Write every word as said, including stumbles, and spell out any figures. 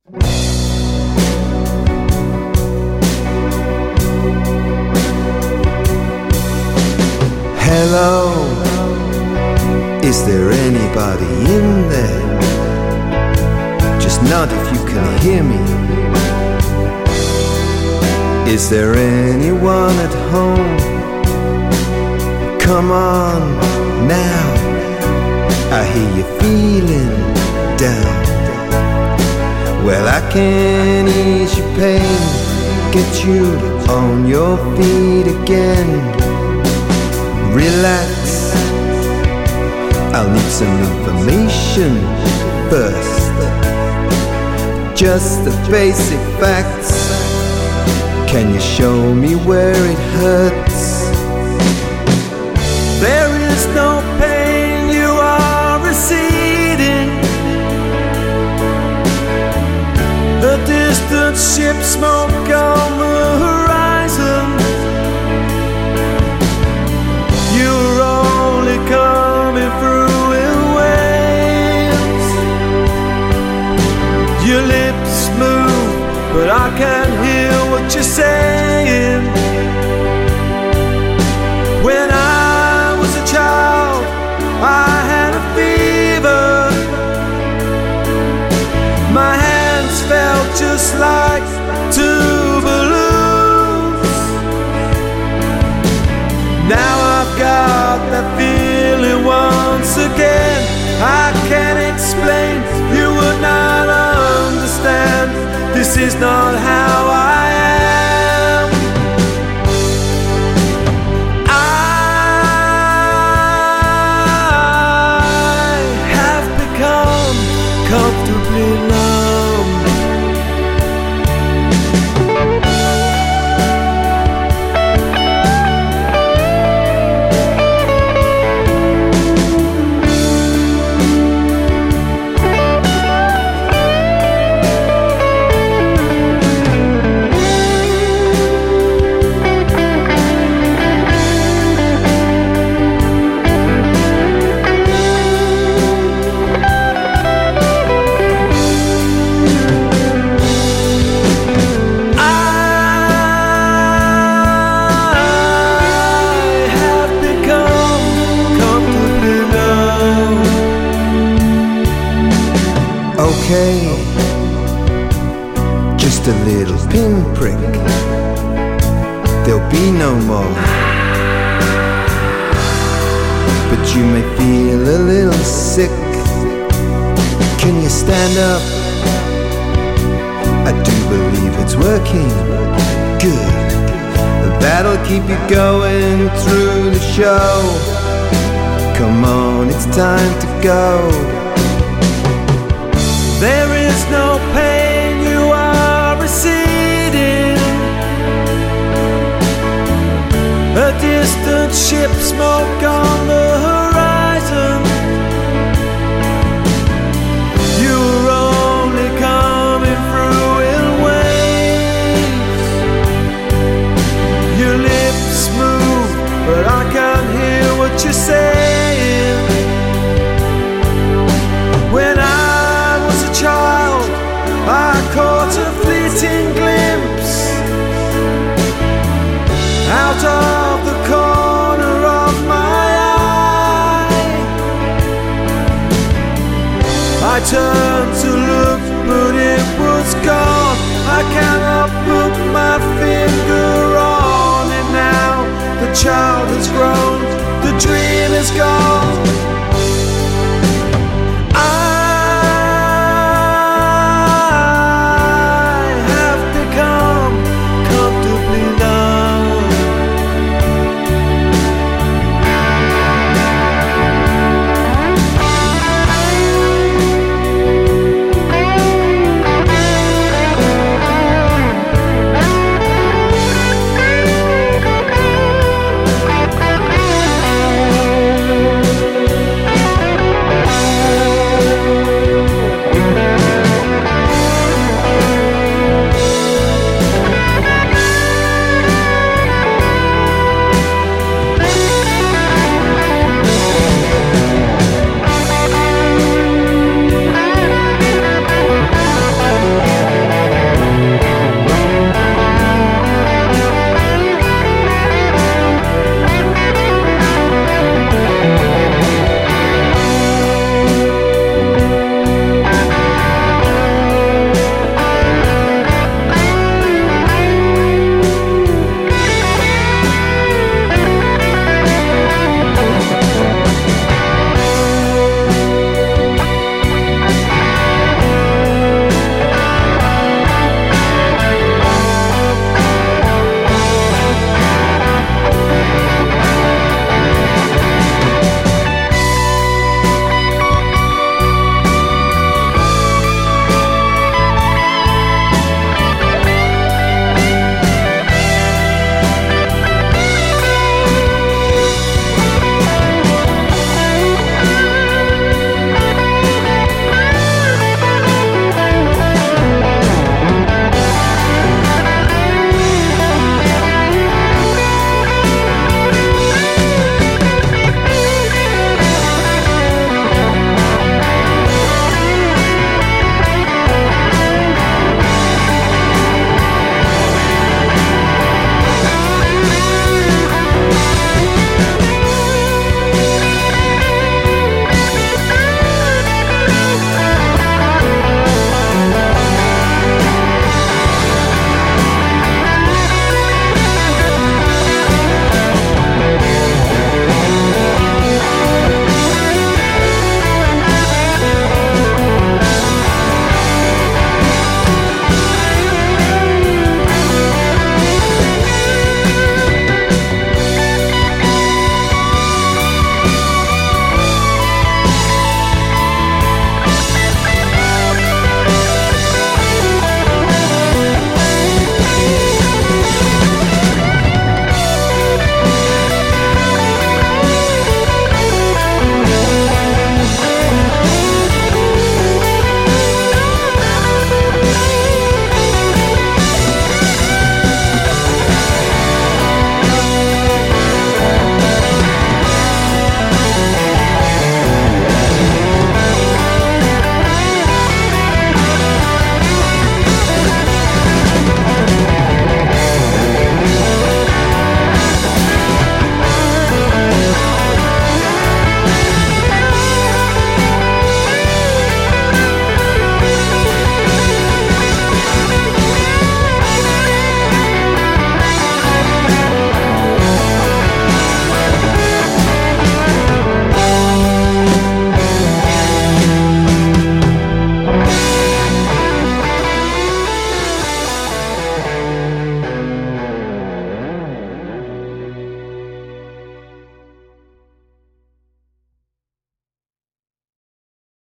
Hello, is there anybody in there? Just nod if you can hear me. Is there anyone at home? Come on now, I hear you feeling down. Well, I can ease your pain, get you on your feet again. Relax, I'll need some information first. Just the basic facts. Can you show me where it hurts? There is no pain, you are receding. The distant ship smoke on the horizon. You're only coming through in waves. Your lips move, but I can't hear what you're saying. When I was a child, I had a fever. My hands felt just like two balloons. Now I've got that feeling once again. I can't explain, you would not understand. This is not how I am. I have become comfortably numb. Okay, just a little pinprick, there'll be no more. But you may feel a little sick. Can you stand up? I do believe it's working. Good, that'll keep you going through the show. Come on, it's time to go. There is no pain, you are receding. A distant ship smoke on the